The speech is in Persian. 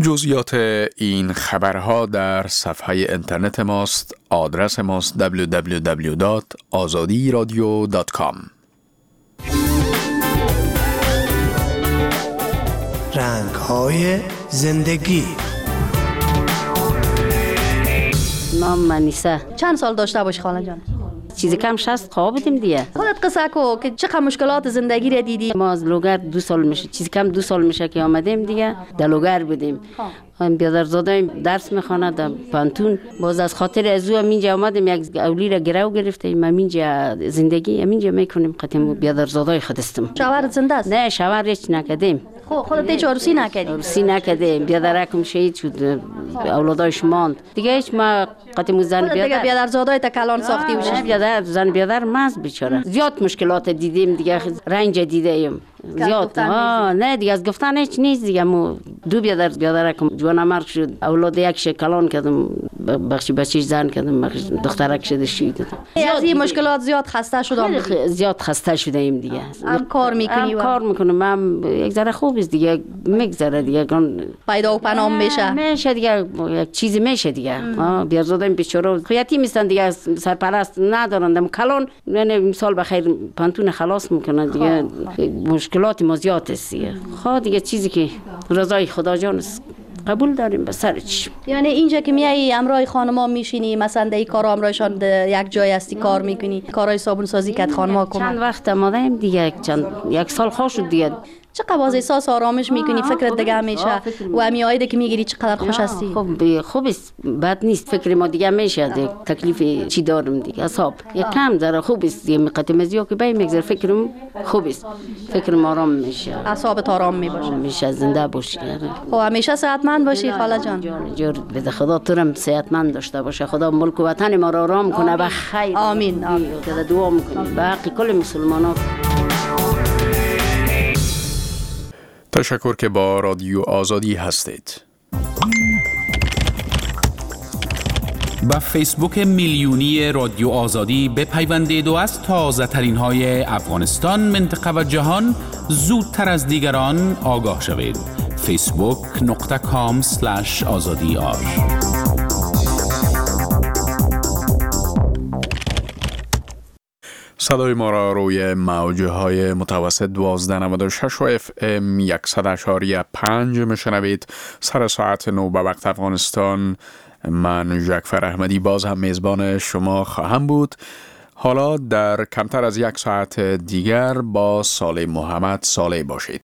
جزئیات این خبرها در صفحه اینترنت ماست. آدرس ماست www.azadiradio.com. رنگ‌های زندگی. نام منیسه. چند سال داشته باشی خاله جان؟ چیزی کم 60 خواب بودیم دیگه. خودت قصه کو که چقدر مشکلات زندگی را دیدی؟ ما از لوگر 2 سال میشه، چیزی کم 2 سال میشه که آمدیم دیگه. در لوگر بودیم. هم بیادرزاده درس میخونه در پانتون. باز از خاطر از او اینجا آمدیم، یک اولی را گرو گرفتیم. ما اینجا زندگی اینجا میکنیم. قطعا بیادرزاده خودستم. شوهر زنده است؟ نه شوهر هیچ نکردیم. خودت هیچ عروسی نکردی؟ عروسی نکردیم. بیادرکم شهید شد، اولادایش ماند دیگه. هیچ ما قطعا زن دیگه بیادرزاده تا کلان ساختی و بیادر زن بیادر ماست بیچاره. زیاد مشکلات دیدیم دیگه، رنج دیدیم زیاد. نه دیگه از گفتن هیچ نیست دیگه. مو 2 بیادرکم جوان مرگ شد، اولاد یکش کلان کردم، بخشی بچیش زن کردم، دخترک شده شید. از این مشکلات زیاد خسته شدم. زیاد خسته شدیم دیگه. هم کار میکنی و کار میکنم. هم یک ذره خوب است دیگه، میگذره دیگه. پیدا و پناه میشه دیگه، یک چیزی میشه دیگه. بیارزاده بیچاره خیاطی میستن دیگه، سرپرست ندارن، کلان. یعنی مثال بخیر پانتون خلاص میکنن دیگه. مشکلات ما زیاد است دیگه. دیگه چیزی که رضای خدا جان است قبول داریم به سر چشم. یعنی اینجا که میای امرای خانما میشینی، مثلا در این کارا امرایشان یک جای هستی کار میکنی، کارای صابون سازی کد خانما کمک. چند وقت آمدیم دیگه، یک سال خوش شد دیگه. چقدر باز احساس آرامش میکنی، فکرت دیگه همیشه و همیایده که میگیری چقدر خوش هستی. خوب است، بد نیست. فکر ما دیگه میشه دیگه. تکلیف چی دارم دیگه، حساب یک کم ذره خوب است دیگه. مقدمه زیاد که بای میگذره فکرم خوب است، فکرم آرام میشه، اعصابت آرام میباشه، میشه زنده باشی. خب همیشه صحتمند باشی خاله جان. جور بده خدا تو هم صحتمند داشته باشه. خدا ملک و وطن ما را آرام کنه و خیر. آمین. دعا میکنیم باقی کل مسلمانان. تشکر که با رادیو آزادی هستید. با فیسبوک میلیونی رادیو آزادی بپیوندید و از تازه ترین های افغانستان، منطقه و جهان زودتر از دیگران آگاه شوید. facebook.com/azadiar. صدای ما را روی موجهای متوسط 1296 و FM 100.5 میشنوید. سر ساعت 9 به وقت افغانستان. من جعفر احمدی باز هم میزبان شما خواهم بود. حالا در کمتر از 1 ساعت دیگر با صالح محمد صالح باشید.